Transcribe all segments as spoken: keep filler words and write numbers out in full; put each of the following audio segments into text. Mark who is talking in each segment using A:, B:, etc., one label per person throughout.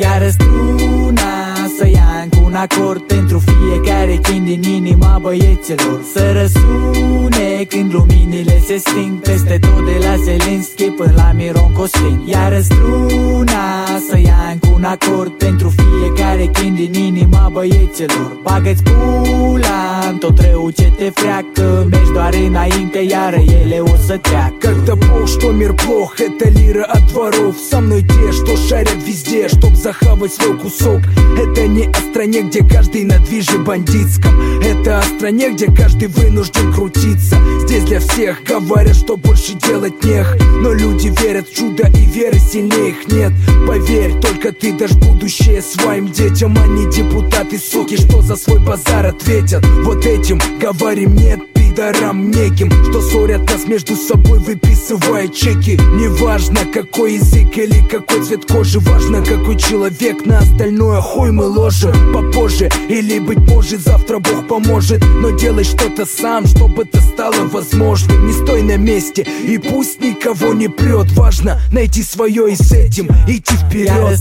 A: Iar struna să ia încă un acord pentru fiecare chin din inima băieților, să răsune când luminile se sting peste tot, de la Zelinski până la Miron Costin. Iar struna să ia încă un acord pentru fiecare chin din inima băieților. Bagă-ți pula în tot rău ce te freacă, mergi doar înainte, iar ele o să treacă.
B: Когда пол, что мир плох, это лира от воров. Со мной те, что шарят везде, чтоб захавать свой кусок. Это не о стране, где каждый на движе бандитском. Это о стране, где каждый вынужден крутиться. Здесь для всех говорят, что больше делать нех, но люди верят в чудо, и веры сильнее их нет. Поверь, только ты дашь будущее своим детям, а не депутаты, суки, что за свой базар ответят. Вот этим говорим нет пидорам неким, что ссорят нас между собой, выписывая чеки. Неважно какой язык или какой цвет кожи, важно какой человек, на остальное хуй мы ложим попозже. Или быть может завтра Бог поможет, но делай что-то сам, чтобы это стало возможным. Не стой на месте и пусть никого не прет, важно найти свое и с этим идти вперед.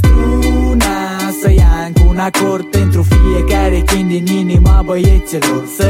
A: Să ia încă un acord pentru fiecare chin din inima băieților, să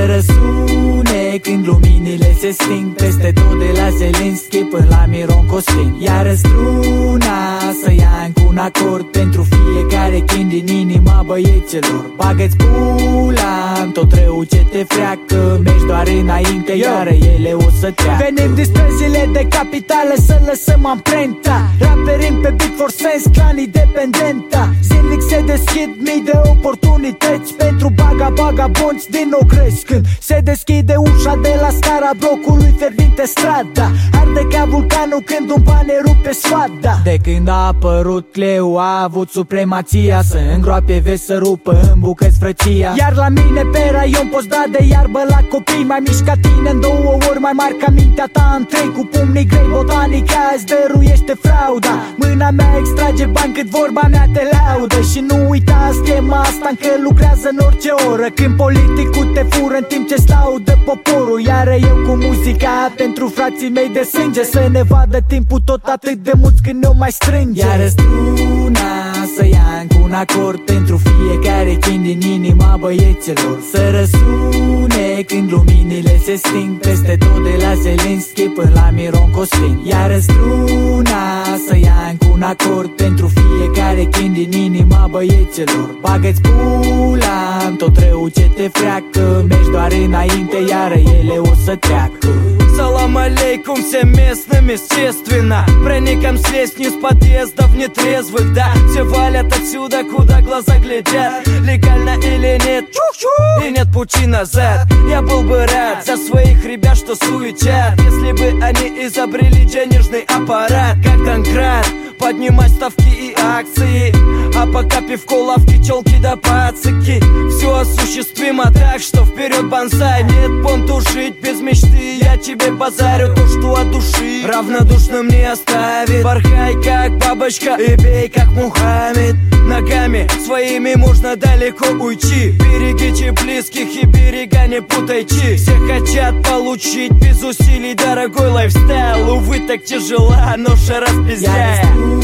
A: răsune când luminile se sting peste tot, de la Zelinski până la Miron Costin. Iar struna să ia încă un acord pentru fiecare chin din inima băieților. Bagă-ți pula în tot rău ce te freacă, mergi doar înainte, iar ele o să treacă.
C: Venim din străzile de capitală să lăsăm amprenta, raperim pe beat for sense, clan independenta. Zilnic se deschid mii de oportunități pentru baga-bagabonți din nou crescând. Se deschide ușa de la scara blocului fierbinte strada, arde ca vulcanul când un bane rupe sfada.
A: De când a apărut Cleu a avut supremația, să îngroape vezi să rupă în bucăți frăția.
C: Iar la mine pe raion poți da de iarbă la copii, mai mici ca tine în două ori, mai mari ca mintea ta în trei. Cu pumnii grei botanica îți dăruiește frauda, mâna mea extrage bani cât vorba mea te laudă. Și nu uita schema asta încă lucrează în orice oră, când politicul te fură în timp ce-ți laudă poporul. Iar eu cu muzica pentru frații mei de sânge, să ne vadă timpul tot atât de mulți când ne-o mai strânge.
A: Iar struna să ia încă un acord pentru fiecare chin din inima băieților, să răsune când luminile se sting peste tot, de la Zelinski până la Miron Costin. Iar struna să ia încă un acord pentru fiecare chin din inima băieților. Bagă-ți pula în tot rău ce te freacă, mergi doar înainte, iar ele o să treacă.
D: Салам алейкум всем местным, естественно. Проникам с лестниц с подъездов нетрезвых, да. Все валят отсюда, куда глаза глядят. Легально или нет, и нет пути назад. Я был бы рад за своих ребят, что суетят, если бы они изобрели денежный аппарат, как Танкрат, поднимать ставки и акции. А пока пивко, лавки, челки да пацики. Все осуществимо, так что вперед бонсай. Нет понту жить без мечты, я тебе базарю то, что от души равнодушным не оставит. Порхай как бабочка и бей как Мухаммед. Ногами своими можно далеко уйти. Берегите близких и берега не путайте. Все хотят получить без усилий дорогой лайфстайл. Увы, так тяжела ноша распиздяя.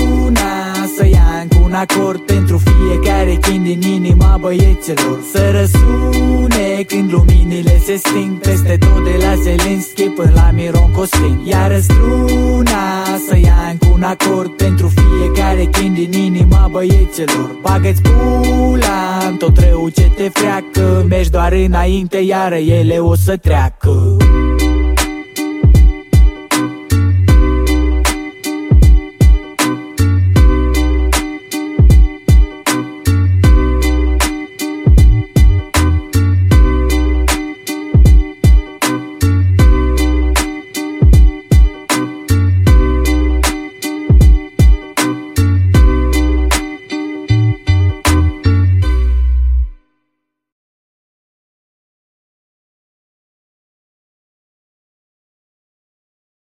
A: Să ia încă un acord pentru fiecare chin din inima băieților, să răsune când luminile se sting peste tot, de la Zelinski până la Miron Costin. Iar struna să ia încă un acord pentru fiecare chin din inima băieților. Bagă-ți pula în tot rău ce te freacă, mergi doar înainte, iar ele o să treacă.